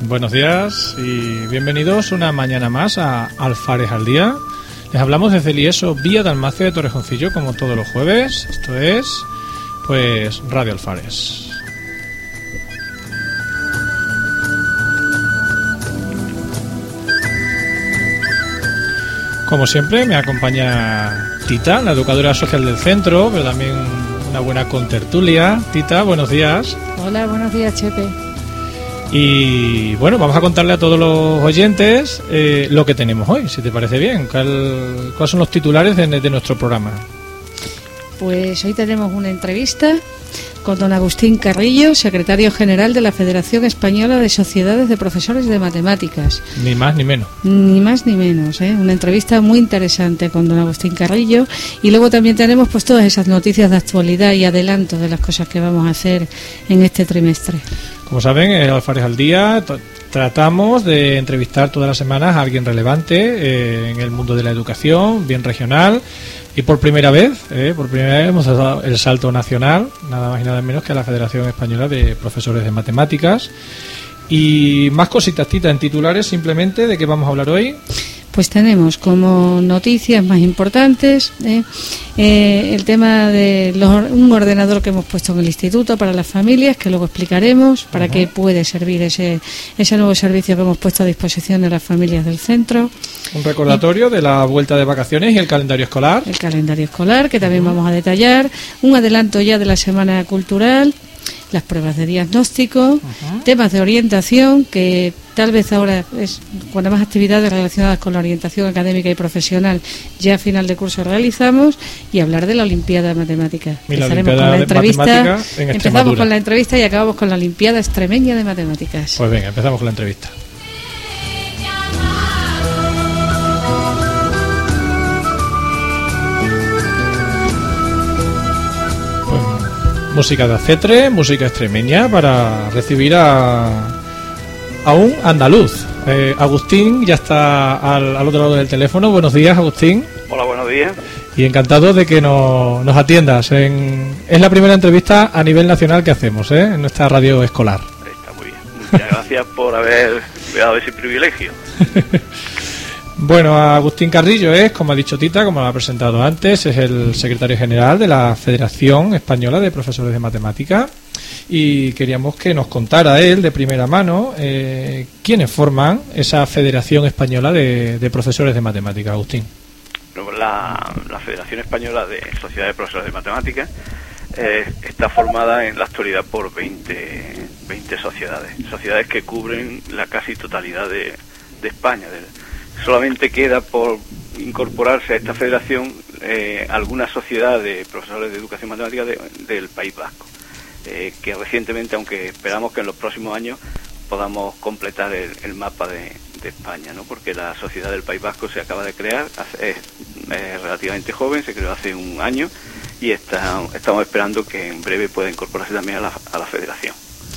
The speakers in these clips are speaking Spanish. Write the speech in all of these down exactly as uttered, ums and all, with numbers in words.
Buenos días y bienvenidos una mañana más a Alfares al Día. Les hablamos desde el IESO Vía Dalmacia de Torrejoncillo, como todos los jueves. Esto es, pues, Radio Alfares. Como siempre, me acompaña Tita, la educadora social del centro, pero también una buena contertulia. Tita, buenos días. Hola, buenos días, Chepe. Y bueno, vamos a contarle a todos los oyentes eh, lo que tenemos hoy, si te parece bien. ¿Cuál, ¿Cuáles son los titulares de, de nuestro programa? Pues hoy tenemos una entrevista con don Agustín Carrillo, secretario general de la Federación Española de Sociedades de Profesores de Matemáticas. Ni más ni menos. Ni más ni menos, ¿eh? Una entrevista muy interesante con don Agustín Carrillo. Y luego también tenemos pues todas esas noticias de actualidad y adelanto de las cosas que vamos a hacer en este trimestre. Como saben, en Alfares al Día t- tratamos de entrevistar todas las semanas a alguien relevante eh, en el mundo de la educación, bien regional. Y por primera vez, eh, por primera vez hemos dado el salto nacional, nada más y nada menos que a la Federación Española de Profesores de Matemáticas. Y más cositas, Tita, en titulares simplemente, ¿de qué vamos a hablar hoy? Pues tenemos como noticias más importantes eh, eh, el tema de los, un ordenador que hemos puesto en el instituto para las familias, que luego explicaremos para uh-huh. qué puede servir ese, ese nuevo servicio que hemos puesto a disposición de las familias del centro. Un recordatorio y, de la vuelta de vacaciones y el calendario escolar. El calendario escolar, que también uh-huh. vamos a detallar. Un adelanto ya de la semana cultural. Las pruebas de diagnóstico, uh-huh. temas de orientación, que tal vez ahora es cuando más actividades relacionadas con la orientación académica y profesional ya a final de curso realizamos, y hablar de la Olimpiada de Matemáticas. Empezaremos con la entrevista. Empezamos con la entrevista y acabamos con la Olimpiada Extremeña de Matemáticas. Pues venga, empezamos con la entrevista. Música de Acetre, música extremeña, para recibir a, a un andaluz. Eh, Agustín ya está al, al otro lado del teléfono. Buenos días, Agustín. Hola, buenos días. Y encantado de que nos, nos atiendas. En, es la primera entrevista a nivel nacional que hacemos, ¿eh? En nuestra radio escolar. Está muy bien. Muchas gracias por haber dado ese privilegio. Bueno, Agustín Carrillo es, como ha dicho Tita, como lo ha presentado antes, es el secretario general de la Federación Española de Profesores de Matemáticas, y queríamos que nos contara él de primera mano eh, quiénes forman esa Federación Española de, de Profesores de Matemáticas. Agustín. La, la Federación Española de Sociedades de Profesores de Matemáticas eh, está formada en la actualidad por veinte, veinte sociedades, sociedades que cubren la casi totalidad de, de España. De, Solamente queda por incorporarse a esta federación eh, alguna sociedad de profesores de educación matemática de, del País Vasco, eh, que recientemente, aunque esperamos que en los próximos años podamos completar el, el mapa de, de España, ¿no? Porque la sociedad del País Vasco se acaba de crear, hace, es, es relativamente joven, se creó hace un año, y está, estamos esperando que en breve pueda incorporarse también a la, a la federación.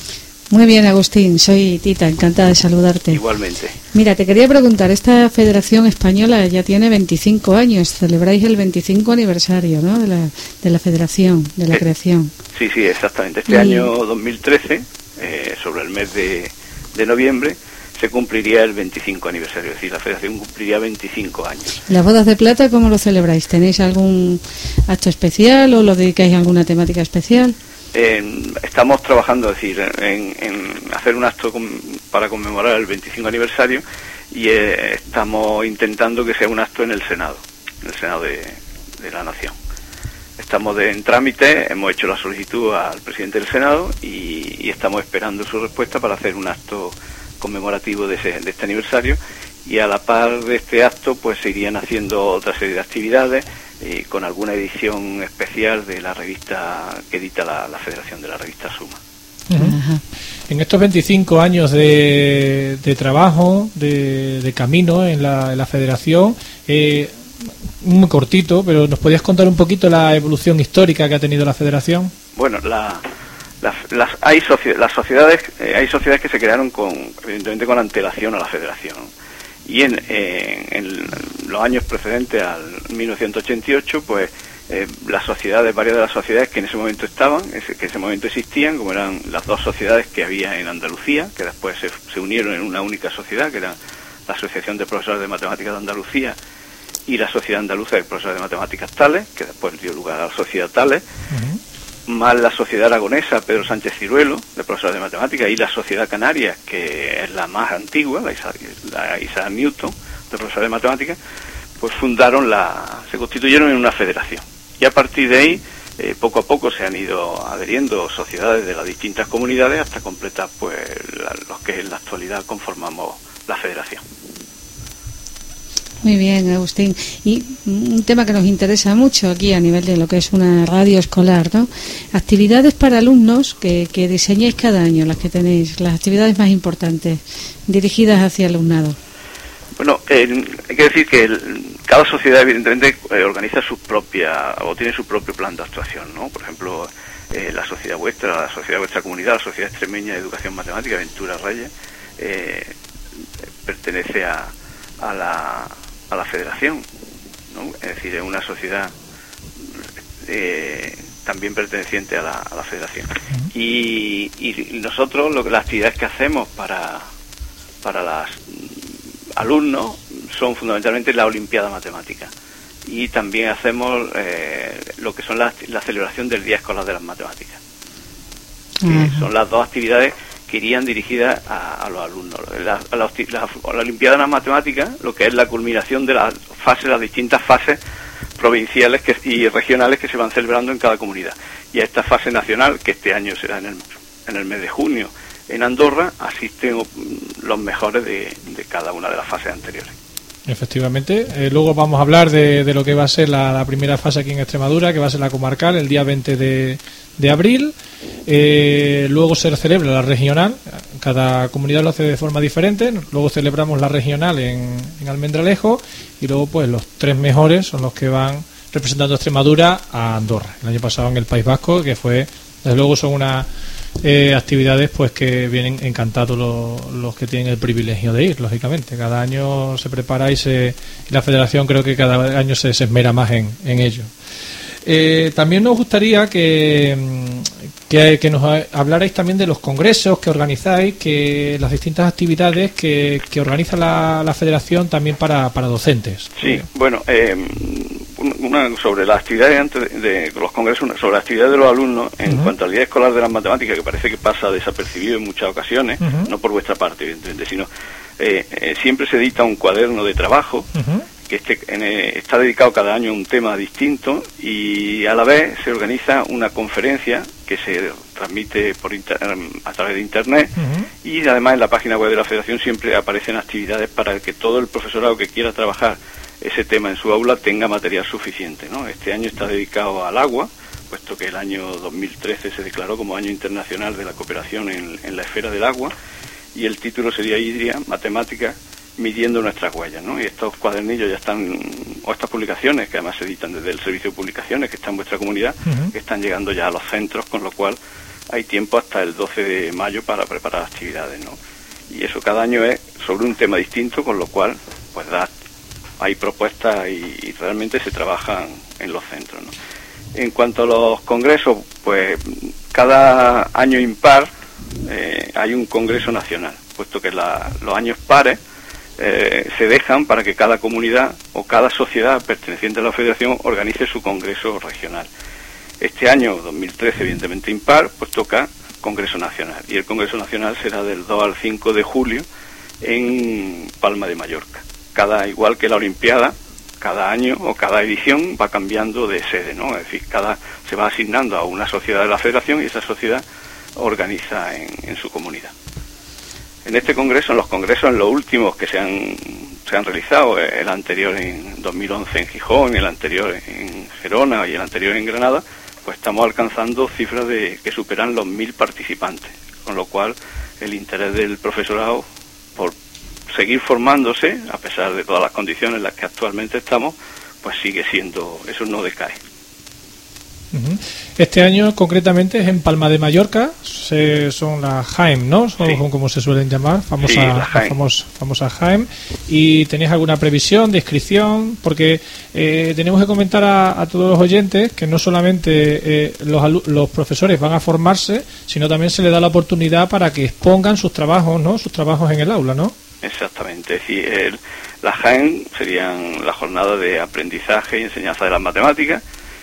Muy bien, Agustín, soy Tita, encantada de saludarte. Igualmente. Mira, te quería preguntar, esta Federación Española ya tiene veinticinco años, celebráis el veinticinco aniversario, ¿no?, de la, de la Federación, de la eh, creación. Sí, sí, exactamente. Este y... año dos mil trece, eh, sobre el mes de, de noviembre, se cumpliría el veinticinco aniversario, es decir, la Federación cumpliría veinticinco años. ¿Las bodas de plata cómo lo celebráis? ¿Tenéis algún acto especial o lo dedicáis a alguna temática especial? Eh, estamos trabajando, es decir, en, en hacer un acto con, para conmemorar el veinticinco aniversario, y eh, estamos intentando que sea un acto en el Senado, en el Senado de, de la Nación. Estamos de, en trámite, hemos hecho la solicitud al presidente del Senado y, y estamos esperando su respuesta para hacer un acto conmemorativo de, ese, de este aniversario, y a la par de este acto pues se irían haciendo otra serie de actividades eh, con alguna edición especial de la revista que edita la, la Federación, de la revista Suma. Uh-huh. En estos veinticinco años de, de trabajo, de, de camino en la, en la Federación, eh, muy cortito, pero ¿nos podías contar un poquito la evolución histórica que ha tenido la Federación? Bueno, la, la, las, hay soci, las sociedades eh, hay sociedades que se crearon con evidentemente con antelación a la Federación, y en, eh, en los años precedentes al mil novecientos ochenta y ocho pues eh, las sociedades, varias de las sociedades que en ese momento estaban, ese, que en ese momento existían, como eran las dos sociedades que había en Andalucía, que después se, se unieron en una única sociedad, que era la Asociación de Profesores de Matemáticas de Andalucía y la Sociedad Andaluza de Profesores de Matemáticas Tales, que después dio lugar a la Sociedad Tales, uh-huh. más la Sociedad Aragonesa Pedro Sánchez Ciruelo, de Profesores de Matemáticas, y la Sociedad Canaria, que es la más antigua, la Isaac, la Isaac Newton, de Profesores de Matemáticas, pues fundaron la, se constituyeron en una federación. Y a partir de ahí, eh, poco a poco se han ido adheriendo sociedades de las distintas comunidades hasta completar pues la, los que en la actualidad conformamos la federación. Muy bien, Agustín. Y un tema que nos interesa mucho aquí a nivel de lo que es una radio escolar, ¿no? Actividades para alumnos que, que diseñáis cada año, las que tenéis, las actividades más importantes dirigidas hacia el alumnado. Bueno, eh, hay que decir que el, cada sociedad evidentemente eh, organiza su propia, o tiene su propio plan de actuación, ¿no? Por ejemplo, eh, la sociedad vuestra, la sociedad de vuestra comunidad, la Sociedad Extremeña de Educación Matemática, Ventura Reyes, eh, pertenece a, a la a la federación, ¿no? Es decir, es una sociedad eh, también perteneciente a la, a la federación. Uh-huh. Y, y nosotros, lo, las actividades que hacemos para para los alumnos son fundamentalmente la Olimpiada Matemática. Y también hacemos eh, lo que son la, la celebración del Día Escolar de las Matemáticas. Uh-huh. Que son las dos actividades que irían dirigidas a, a los alumnos. La, la, la, la Olimpiada de las Matemáticas, lo que es la culminación de las fases, las distintas fases provinciales que, y regionales que se van celebrando en cada comunidad. Y a esta fase nacional, que este año será en el, en el mes de junio, en Andorra, asisten los mejores de, de cada una de las fases anteriores. Efectivamente. Eh, luego vamos a hablar de, de lo que va a ser la, la primera fase aquí en Extremadura, que va a ser la comarcal, el día veinte de, de abril. Eh, luego se celebra la regional, cada comunidad lo hace de forma diferente. Luego celebramos la regional en, en Almendralejo, y luego pues los tres mejores son los que van representando a Extremadura a Andorra. El año pasado en el País Vasco, que fue, desde luego son unas eh, actividades pues que vienen encantados los, los que tienen el privilegio de ir, lógicamente. Cada año se prepara y, se, y la federación creo que cada año se, se esmera más en, en ello. Eh, también nos gustaría que, que, que nos hablarais también de los congresos que organizáis, que las distintas actividades que, que organiza la, la federación también para, para docentes. Sí, bueno, eh, una sobre las actividades antes de, de los congresos, sobre las actividades de los alumnos en uh-huh. cuanto al Día Escolar de las Matemáticas, que parece que pasa desapercibido en muchas ocasiones, uh-huh. no por vuestra parte, evidentemente, sino eh, eh, siempre se edita un cuaderno de trabajo. Uh-huh. que este, en, eh, está dedicado cada año a un tema distinto, y a la vez se organiza una conferencia que se transmite por inter, a través de internet, uh-huh. y además en la página web de la federación siempre aparecen actividades para que todo el profesorado que quiera trabajar ese tema en su aula tenga material suficiente, ¿no? Este año está dedicado al agua, puesto que el año dos mil trece se declaró como Año Internacional de la Cooperación en, en la Esfera del Agua, y el título sería Hidria, Matemáticas, midiendo nuestras huellas, ¿no? Y estos cuadernillos ya están, o estas publicaciones, que además se editan desde el Servicio de Publicaciones, que está en vuestra comunidad, uh-huh. que están llegando ya a los centros, con lo cual hay tiempo hasta el doce de mayo para preparar actividades, ¿no? Y eso cada año es sobre un tema distinto, con lo cual, pues da, hay propuestas y, y realmente se trabajan en los centros, ¿no? En cuanto a los congresos, pues cada año impar eh, hay un congreso nacional, puesto que la, los años pares Eh, se dejan para que cada comunidad o cada sociedad perteneciente a la federación organice su congreso regional. Este año, dos mil trece, evidentemente impar, pues toca congreso nacional, y el congreso nacional será del dos al cinco de julio en Palma de Mallorca. Cada, igual que la Olimpiada, cada año o cada edición va cambiando de sede, ¿no? Es decir, cada se va asignando a una sociedad de la federación, y esa sociedad organiza en, en su comunidad. En este congreso, en los congresos, en los últimos que se han, se han realizado, el anterior en dos mil once en Gijón, el anterior en Gerona y el anterior en Granada, pues estamos alcanzando cifras de que superan los mil participantes, con lo cual el interés del profesorado por seguir formándose, a pesar de todas las condiciones en las que actualmente estamos, pues sigue siendo, eso no decae. Uh-huh. Este año concretamente es en Palma de Mallorca, se, son las Jaén, ¿no? Son sí. como se suelen llamar, famosa, sí, la famos, famosa Jaén. ¿Y tenéis alguna previsión de inscripción? Porque eh, tenemos que comentar a, a todos los oyentes que no solamente eh, los, los profesores van a formarse, sino también se les da la oportunidad para que expongan sus trabajos, ¿no? Sus trabajos en el aula, ¿no? Exactamente, sí, el, la Jaén serían la jornada de aprendizaje y enseñanza de las matemáticas.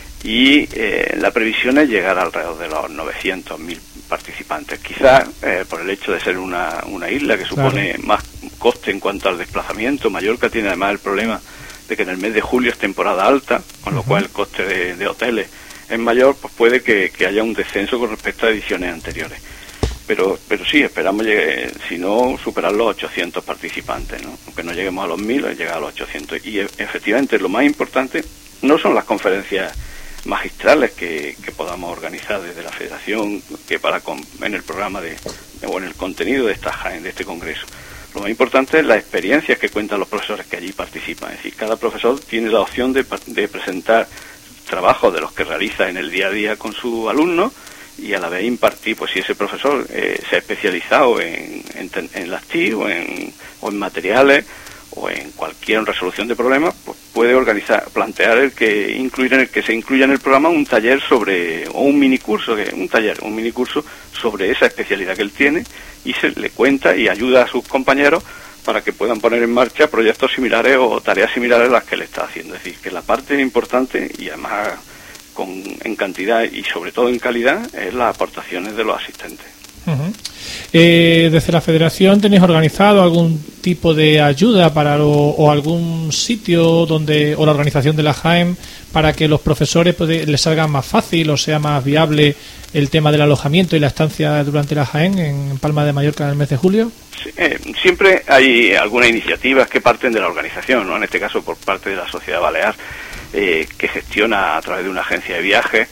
Y eh, la previsión es llegar alrededor de los novecientos mil participantes. Quizás eh, por el hecho de ser una, una isla que supone claro. más coste en cuanto al desplazamiento. Mallorca tiene además el problema de que en el mes de julio es temporada alta, con lo uh-huh. cual el coste de, de hoteles es mayor, pues puede que, que haya un descenso con respecto a ediciones anteriores. Pero pero sí, esperamos, llegue, si no, superar los ochocientos participantes, ¿no? Aunque no lleguemos a los mil, llegar a los ochocientos. Y efectivamente lo más importante no son las conferencias magistrales que, que podamos organizar desde la Federación, que para con, en el programa de, o en el contenido de esta de este congreso. Lo más importante es las experiencias que cuentan los profesores que allí participan. Es decir, cada profesor tiene la opción de, de presentar trabajos de los que realiza en el día a día con sus alumnos y a la vez impartir, pues si ese profesor eh, se ha especializado en, en, en las T I C o en, o en materiales o en cualquier resolución de problemas, pues puede organizar, plantear el que incluir en el que se incluya en el programa un taller sobre, o un minicurso, un taller, un minicurso sobre esa especialidad que él tiene, y se le cuenta y ayuda a sus compañeros para que puedan poner en marcha proyectos similares o tareas similares a las que él está haciendo. Es decir, que la parte importante, y además con, en cantidad y sobre todo en calidad, es las aportaciones de los asistentes. Uh-huh. Eh, desde la Federación, ¿tenéis organizado algún tipo de ayuda para lo, o algún sitio donde o la organización de la Jaén para que los profesores pues, les salga más fácil o sea más viable el tema del alojamiento y la estancia durante la Jaén en Palma de Mallorca en el mes de julio? Sí, eh, siempre hay algunas iniciativas que parten de la organización, ¿no? En este caso por parte de la Sociedad Balear, eh, que gestiona a través de una agencia de viajes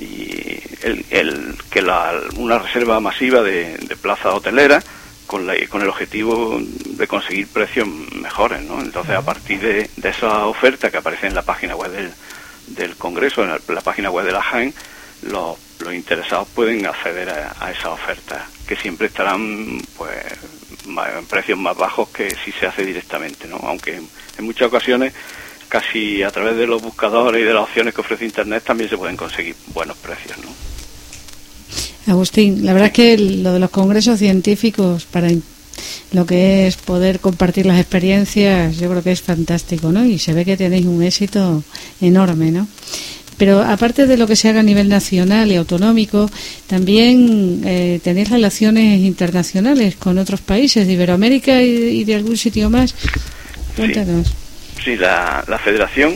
y el, el que la, una reserva masiva de, de plazas hoteleras con, la, con el objetivo de conseguir precios mejores, ¿no? Entonces, a partir de, de esa oferta que aparece en la página web del, del Congreso, en la, la página web de la Jaén, los, los interesados pueden acceder a, a esa oferta, que siempre estarán pues más, en precios más bajos que si se hace directamente, ¿no? Aunque en, en muchas ocasiones casi a través de los buscadores y de las opciones que ofrece Internet también se pueden conseguir buenos precios, ¿no? Agustín, la verdad es que lo de los congresos científicos para lo que es poder compartir las experiencias, yo creo que es fantástico, ¿no? Y se ve que tenéis un éxito enorme, ¿no? Pero aparte de lo que se haga a nivel nacional y autonómico, también eh, tenéis relaciones internacionales con otros países de Iberoamérica y, y de algún sitio más. Cuéntanos. Sí. Sí, la, la Federación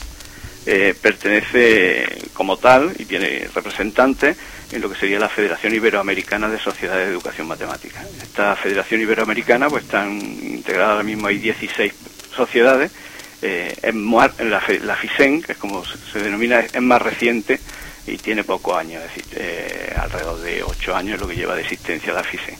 eh, pertenece como tal y tiene representantes en lo que sería la Federación Iberoamericana de Sociedades de Educación Matemática. Esta Federación Iberoamericana, pues están integradas ahora mismo, hay dieciséis sociedades. Eh, es más, la, la FISEN, que es como se denomina, es más reciente y tiene pocos años, es decir, eh, alrededor de ocho años es lo que lleva de existencia la FISEN.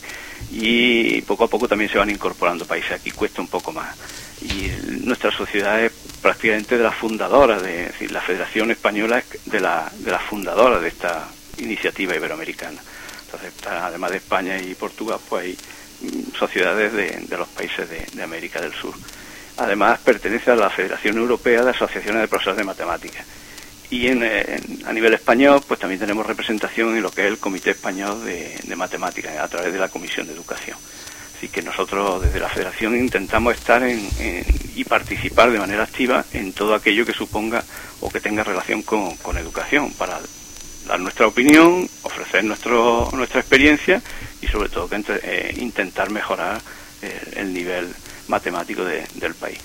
Y poco a poco también se van incorporando países, aquí cuesta un poco más. Y nuestra sociedad es prácticamente de las fundadoras, de, es decir, la Federación Española es de, la, de las fundadoras de esta iniciativa iberoamericana. Entonces, además de España y Portugal, pues hay sociedades de, de los países de, de América del Sur. Además, pertenece a la Federación Europea de Asociaciones de Profesores de Matemáticas. Y en, en, a nivel español, pues también tenemos representación en lo que es el Comité Español de, de Matemáticas, a través de la Comisión de Educación. Así que nosotros desde la Federación intentamos estar en, en, y participar de manera activa en todo aquello que suponga o que tenga relación con, con educación, para dar nuestra opinión, ofrecer nuestro, nuestra experiencia y sobre todo que entre, eh, intentar mejorar el, el nivel matemático de, del país.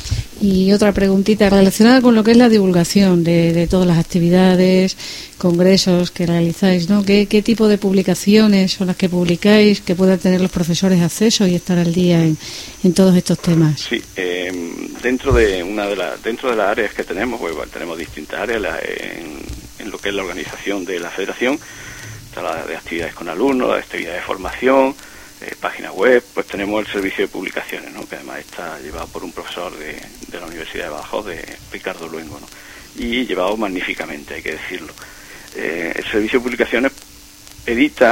Y otra preguntita relacionada con lo que es la divulgación de, de todas las actividades, congresos que realizáis, ¿no? ¿Qué, qué tipo de publicaciones son las que publicáis, que puedan tener los profesores acceso y estar al día en, en todos estos temas? Sí, eh, dentro de una de las dentro de las áreas que tenemos, pues igual tenemos distintas áreas la, en, en lo que es la organización de la Federación, está la de actividades con alumnos, la de actividades de formación. Eh, página web, pues tenemos el servicio de publicaciones, ¿no? Que además está llevado por un profesor de, de la Universidad de Badajoz, de Ricardo Luengo, ¿no? Y llevado magníficamente, hay que decirlo. Eh, el Servicio de Publicaciones edita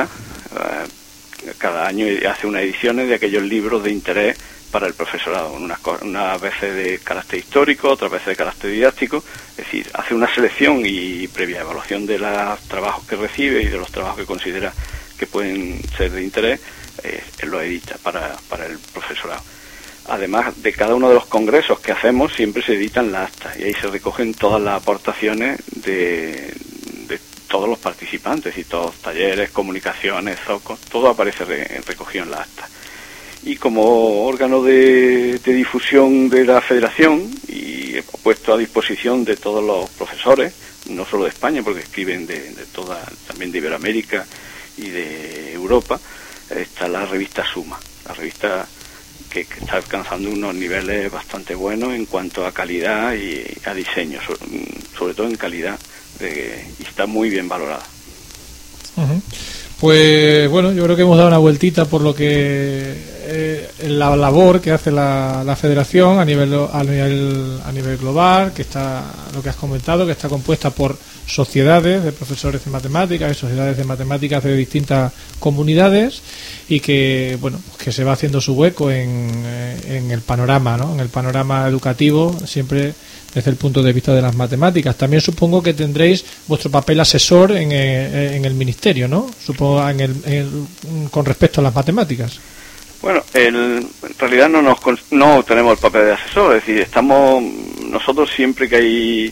eh, cada año hace unas ediciones de aquellos libros de interés para el profesorado, unas, unas veces de carácter histórico, otras veces de carácter didáctico, es decir, hace una selección y previa evaluación de los trabajos que recibe y de los trabajos que considera que pueden ser de interés, eh, él lo edita para, para el profesorado. Además de cada uno de los congresos que hacemos, siempre se editan las actas y ahí se recogen todas las aportaciones de, de todos los participantes, y todos talleres, comunicaciones, zocos, todo aparece re, recogido en las actas. Y como órgano de, de difusión de la Federación, y puesto a disposición de todos los profesores, no solo de España, porque escriben de, de toda, también de Iberoamérica y de Europa, está la revista Suma, la revista que, que está alcanzando unos niveles bastante buenos en cuanto a calidad y a diseño, sobre, sobre todo en calidad, de, y está muy bien valorada. Uh-huh. Pues bueno, yo creo que hemos dado una vueltita por lo que eh, la labor que hace la, la Federación a nivel a nivel a nivel global, que está, lo que has comentado, que está compuesta por sociedades de profesores de matemáticas y sociedades de matemáticas de distintas comunidades, y que bueno, que se va haciendo su hueco en, en el panorama, ¿no? En el panorama educativo, siempre desde el punto de vista de las matemáticas. También supongo que tendréis vuestro papel asesor en, en el ministerio, ¿no? Supongo en el, en el, con respecto a las matemáticas. Bueno, el, en realidad no nos no tenemos el papel de asesor, es decir, estamos nosotros siempre que hay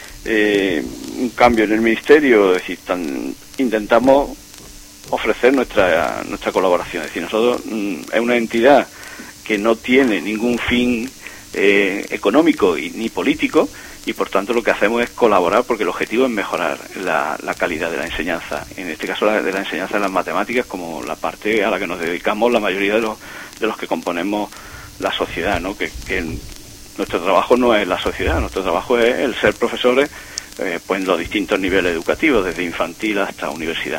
eh, un cambio en el ministerio, es decir, tan, intentamos ofrecer nuestra nuestra colaboración, es decir, nosotros mm, es una entidad que no tiene ningún fin Eh, económico y ni político, y por tanto lo que hacemos es colaborar, porque el objetivo es mejorar la, la calidad de la enseñanza, en este caso la, de la enseñanza de las matemáticas, como la parte a la que nos dedicamos la mayoría de los de los que componemos la sociedad, ¿no? Que, que nuestro trabajo no es la sociedad, nuestro trabajo es el ser profesores eh, pues en los distintos niveles educativos, desde infantil hasta universidad,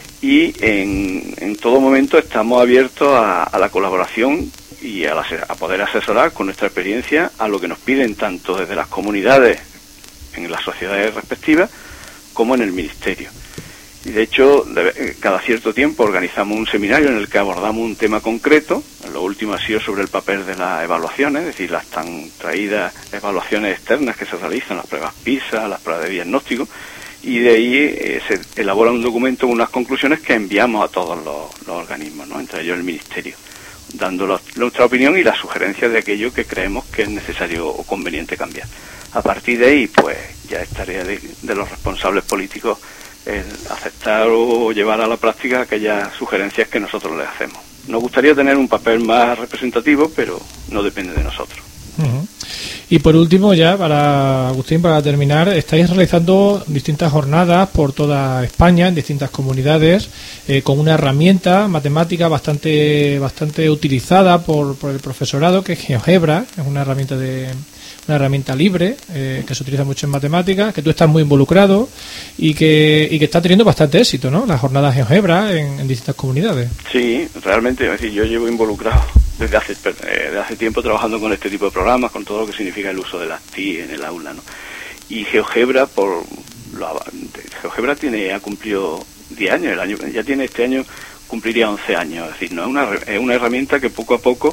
y en, en todo momento estamos abiertos a, a la colaboración y a, la, a poder asesorar con nuestra experiencia a lo que nos piden tanto desde las comunidades, en las sociedades respectivas, como en el ministerio. Y de hecho, de, cada cierto tiempo organizamos un seminario en el que abordamos un tema concreto. Lo último ha sido sobre el papel de las evaluaciones, es decir, las tan traídas evaluaciones externas que se realizan, las pruebas PISA, las pruebas de diagnóstico, y de ahí eh, se elabora un documento con unas conclusiones que enviamos a todos los, los organismos, ¿no? Entre ellos el ministerio, dando la, nuestra opinión y las sugerencias de aquello que creemos que es necesario o conveniente cambiar. A partir de ahí, pues ya es tarea de, de los responsables políticos el aceptar o llevar a la práctica aquellas sugerencias que nosotros les hacemos. Nos gustaría tener un papel más representativo, pero no depende de nosotros. Uh-huh. Y por último, ya para Agustín, para terminar, estáis realizando distintas jornadas por toda España, en distintas comunidades, eh, con una herramienta matemática bastante bastante utilizada por, por el profesorado, que es GeoGebra, es una herramienta de una herramienta libre eh, que se utiliza mucho en matemáticas, que tú estás muy involucrado y que y que está teniendo bastante éxito, ¿no? Las jornadas GeoGebra en, en distintas comunidades. Sí, realmente, es decir, yo llevo involucrado desde hace eh, desde hace tiempo trabajando con este tipo de programas, con todo lo que significa el uso de las T I en el aula, ¿no? Y GeoGebra, por lo, GeoGebra tiene ha cumplido diez años, el año ya tiene este año cumpliría once años, es decir, no es una es una herramienta que poco a poco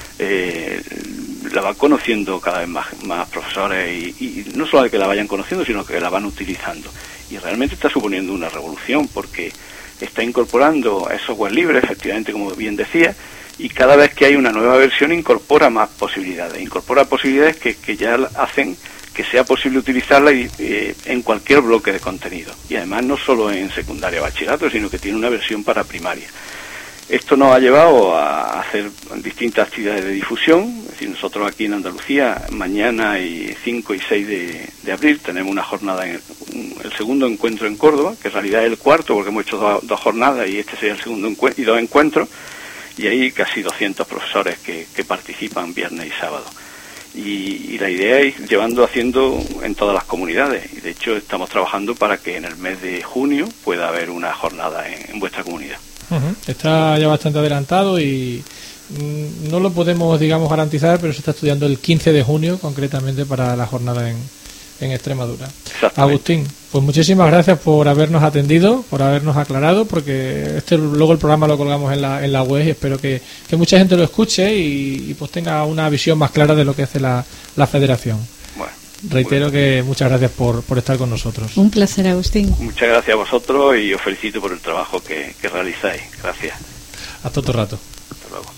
eh, la van conociendo cada vez más, más profesores y, y no solo que la vayan conociendo, sino que la van utilizando. Y realmente está suponiendo una revolución, porque está incorporando el software libre, efectivamente, como bien decía, y cada vez que hay una nueva versión incorpora más posibilidades, incorpora posibilidades que, que ya hacen que sea posible utilizarla y, eh, en cualquier bloque de contenido. Y además no solo en secundaria o bachillerato, sino que tiene una versión para primaria. Esto nos ha llevado a hacer distintas actividades de difusión. Es decir, nosotros aquí en Andalucía, mañana y cinco y seis de, de abril, tenemos una jornada, en el, el segundo encuentro en Córdoba, que en realidad es el cuarto, porque hemos hecho dos, dos jornadas y este sería el segundo encuentro, y dos encuentros, y hay casi doscientos profesores que, que participan viernes y sábado. Y, y la idea es ir llevando, haciendo en todas las comunidades. Y de hecho estamos trabajando para que en el mes de junio pueda haber una jornada en, en vuestra comunidad. Uh-huh. Está ya bastante adelantado y mm, no lo podemos, digamos, garantizar, pero se está estudiando el quince de junio concretamente para la jornada en, en Extremadura. Agustín, Pues muchísimas gracias por habernos atendido, por habernos aclarado, porque este luego el programa lo colgamos en la, en la web y espero que, que mucha gente lo escuche y, y pues tenga una visión más clara de lo que hace la, la Federación. Bueno, reitero bueno. que muchas gracias por, por estar con nosotros. Un placer, Agustín. Muchas gracias a vosotros y os felicito por el trabajo que, que realizáis. Gracias. Hasta otro rato. Hasta luego.